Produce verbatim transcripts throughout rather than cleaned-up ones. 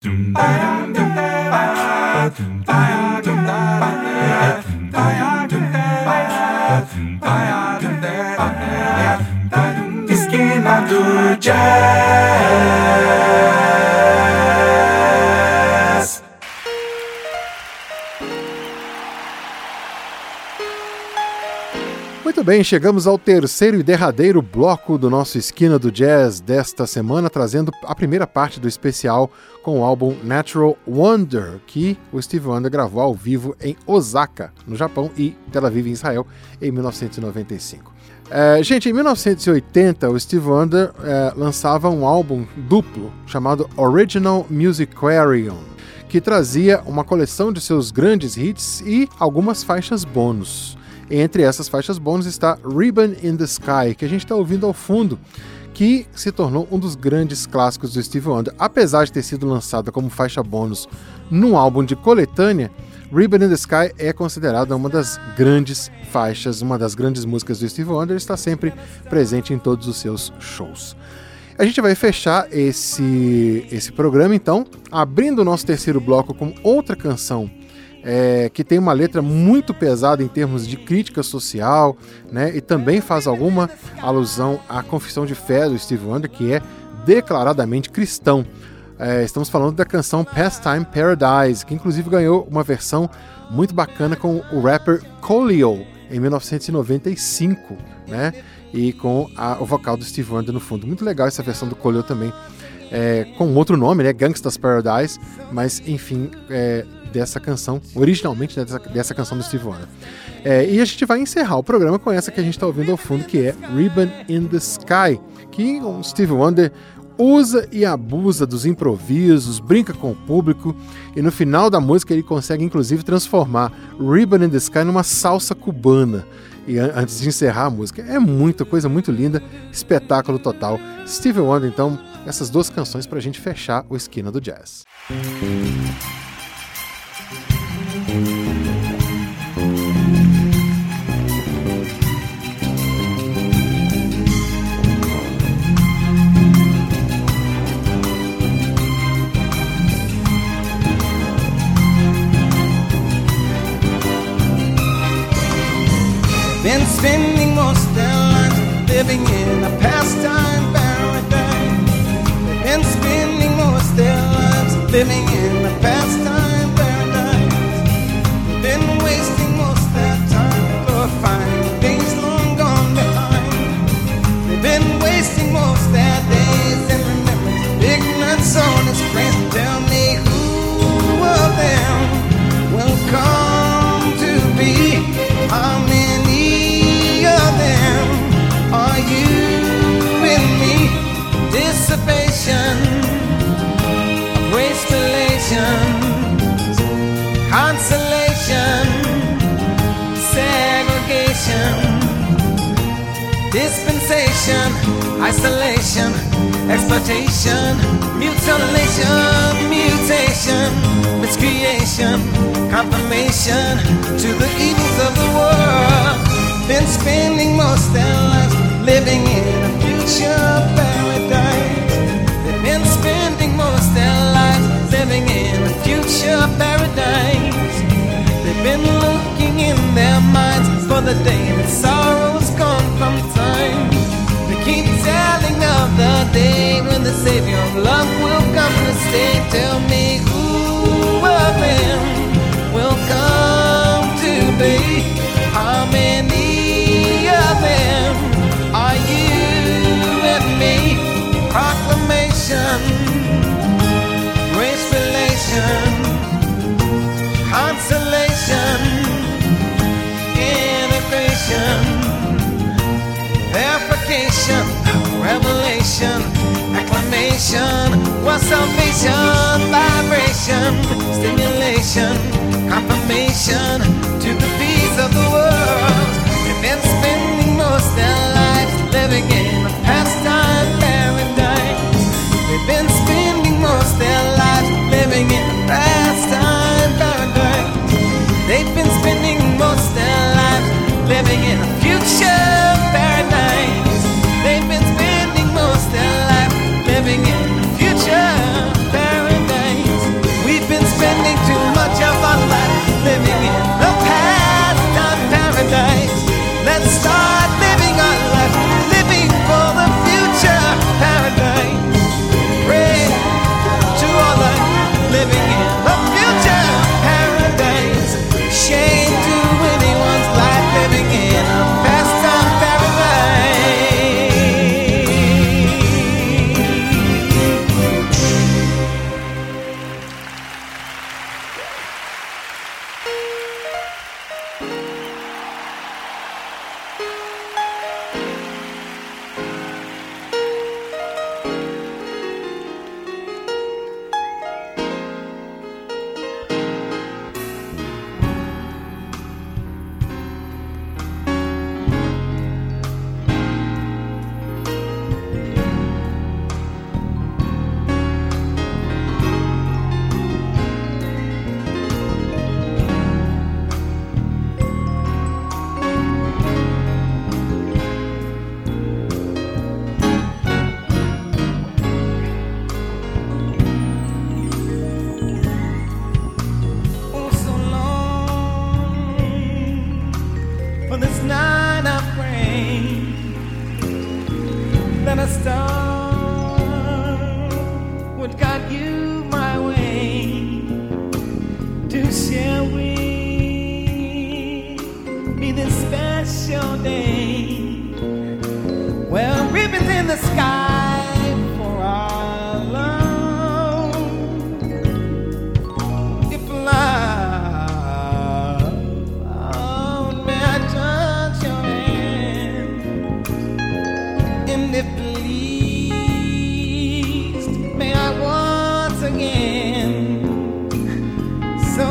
Esquina do Jazz. Muito bem, chegamos ao terceiro e derradeiro bloco do nosso Esquina do Jazz desta semana, trazendo a primeira parte do especial com o álbum Natural Wonder, que o Stevie Wonder gravou ao vivo em Osaka, no Japão, e Tel Aviv, em Israel, em mil novecentos e noventa e cinco. É, gente, em mil novecentos e oitenta, o Stevie Wonder é, lançava um álbum duplo chamado Original Musicarium, que trazia uma coleção de seus grandes hits e algumas faixas bônus. Entre essas faixas bônus está Ribbon in the Sky, que a gente está ouvindo ao fundo, que se tornou um dos grandes clássicos do Stevie Wonder. Apesar de ter sido lançada como faixa bônus num álbum de coletânea, Ribbon in the Sky é considerada uma das grandes faixas, uma das grandes músicas do Stevie Wonder, e está sempre presente em todos os seus shows. A gente vai fechar esse, esse programa, então, abrindo o nosso terceiro bloco com outra canção É, que tem uma letra muito pesada em termos de crítica social, né, e também faz alguma alusão à confissão de fé do Stevie Wonder, que é declaradamente cristão. É, estamos falando da canção Pastime Paradise, que inclusive ganhou uma versão muito bacana com o rapper Coolio em mil novecentos e noventa e cinco, né, e com a, o vocal do Stevie Wonder no fundo. Muito legal essa versão do Coolio também, é, com outro nome, né, Gangsta's Paradise, mas enfim, é, dessa canção, originalmente dessa, dessa canção do Stevie Wonder. É, e a gente vai encerrar o programa com essa que a gente está ouvindo ao fundo, que é Ribbon in the Sky, que o Stevie Wonder usa e abusa dos improvisos, brinca com o público, e no final da música ele consegue inclusive transformar Ribbon in the Sky numa salsa cubana, e an- antes de encerrar a música. É muita coisa, muito linda, espetáculo total. Stevie Wonder, então, essas duas canções para a gente fechar o Esquina do Jazz. Been spending most their lives living in a pastime paradise. They've been spending most their lives living in a pastime paradise. They've been wasting most their time glorifying days long gone behind. They've been wasting most their days in remembrance of ignorance on his friends. Tell me who of them will come to be? How many are you in me? Dissipation, waste relations, consolation, segregation, dispensation, isolation, exploitation, mutilation, mutation, miscreation, confirmation to the evils of the world. Been spending most their lives living in a future paradise. They've been spending most their lives living in a future paradise. They've been looking in their minds for the day that sorrow's gone from time. They keep telling of the day when the Savior of love will come to stay. Tell me who of them will come to be? How many of them are you and me? Proclamation, race relation, consolation, integration, verification, revelation, acclamation, was salvation, vibration, stimulation, confirmation to the peace of the world. They've been spending most their lives living in a pastime paradise. They've been spending most their lives living in a pastime paradise. They've been spending most their lives living in a future paradise. They've been spending most their lives living in a future paradise.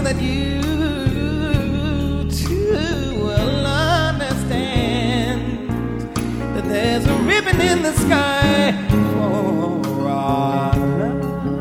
that you too will understand that there's a ribbon in the sky for our love.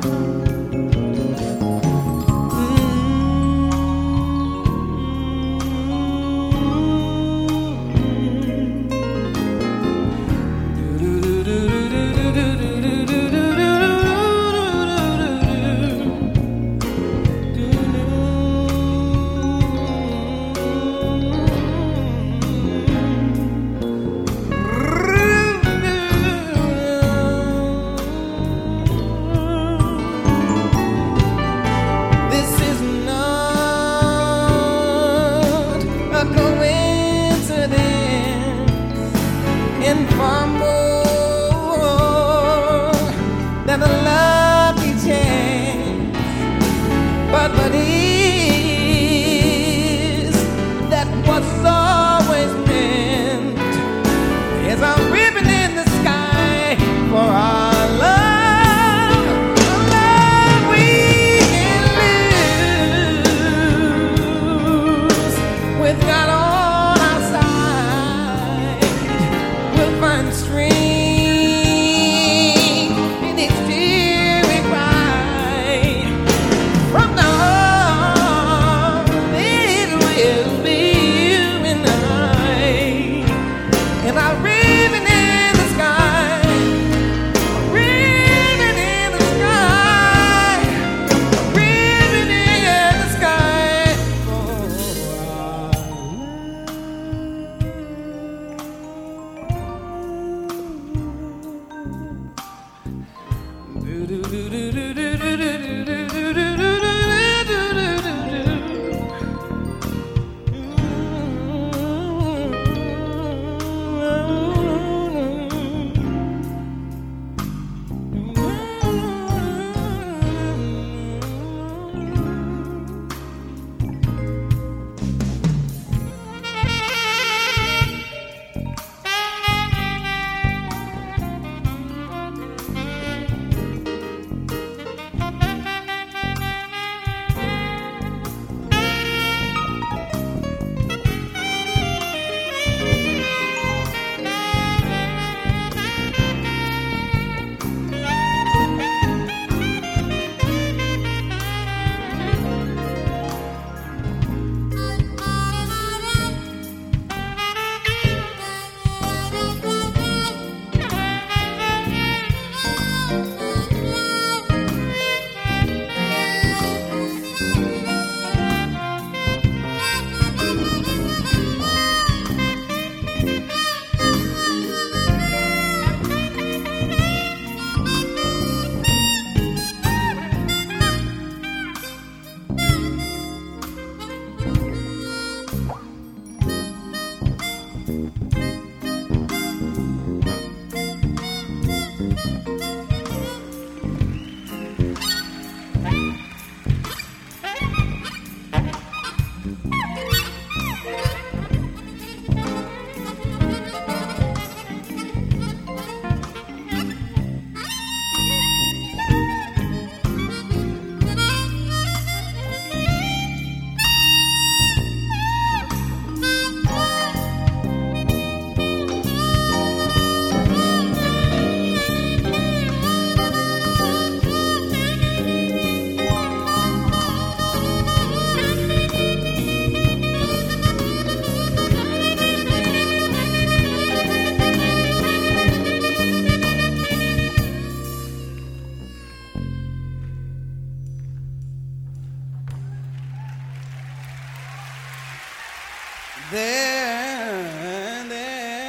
There, there,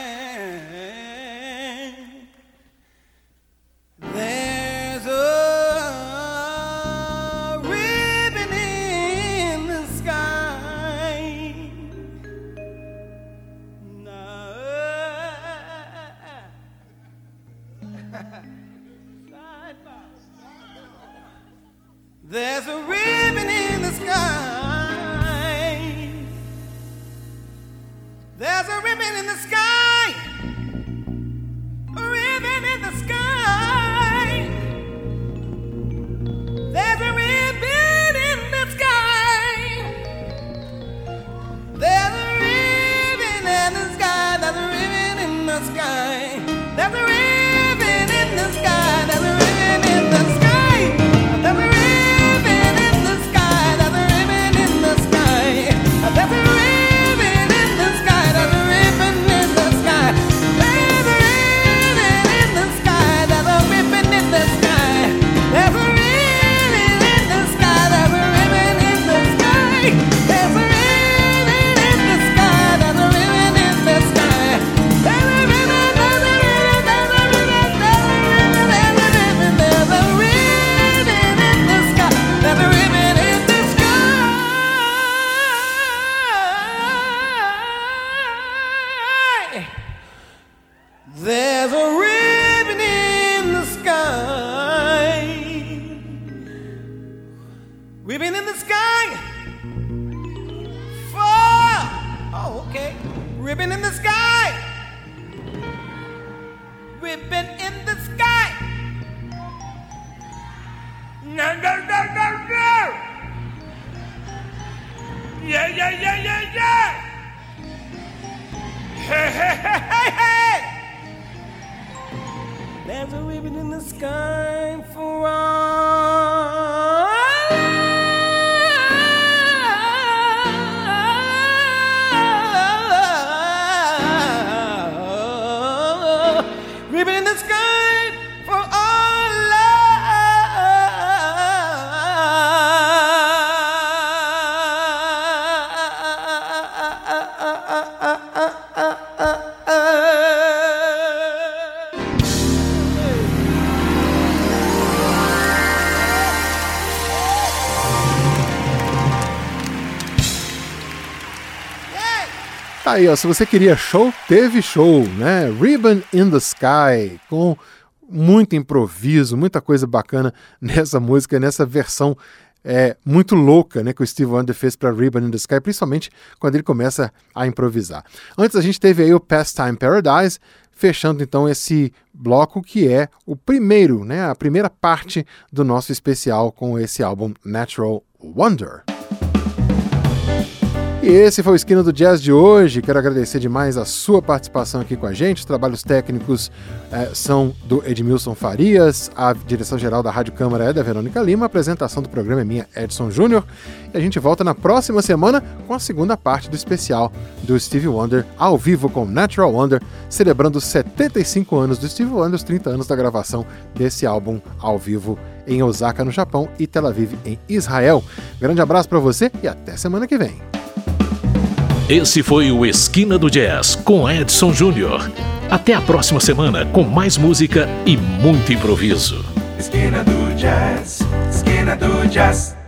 there's a ribbon in the sky. No. There's a ribbon in the sky. There's a ribbon in the sky, a ribbon in the sky. There's a ribbon in the sky. ribbon in the sky. For, oh, okay, ribbon in the sky. Ribbon in the sky. No, no, no, no, no. Yeah, yeah, yeah, yeah, yeah. Hey, hey, hey, hey, hey. There's a ribbon in the sky for all. Ribbon in the sky for all Aí, ó, se você queria show, teve show, né? Ribbon in the Sky, com muito improviso, muita coisa bacana nessa música, nessa versão é, muito louca, né, que o Steve Wonder fez para Ribbon in the Sky, principalmente quando ele começa a improvisar. Antes a gente teve aí o Pastime Paradise, fechando então esse bloco que é o primeiro, né, a primeira parte do nosso especial com esse álbum Natural Wonder. E esse foi o Esquina do Jazz de hoje. Quero agradecer demais a sua participação aqui com a gente. Os trabalhos técnicos eh, são do Edmilson Farias, a direção-geral da Rádio Câmara é da Verônica Lima, a apresentação do programa é minha, Edson Júnior, e a gente volta na próxima semana com a segunda parte do especial do Stevie Wonder, ao vivo com Natural Wonder, celebrando os setenta e cinco anos do Stevie Wonder, os trinta anos da gravação desse álbum ao vivo em Osaka, no Japão, e Tel Aviv, em Israel. Grande abraço para você e até semana que vem. Esse foi o Esquina do Jazz com Edson Júnior. Até a próxima semana com mais música e muito improviso. Esquina do Jazz, Esquina do Jazz.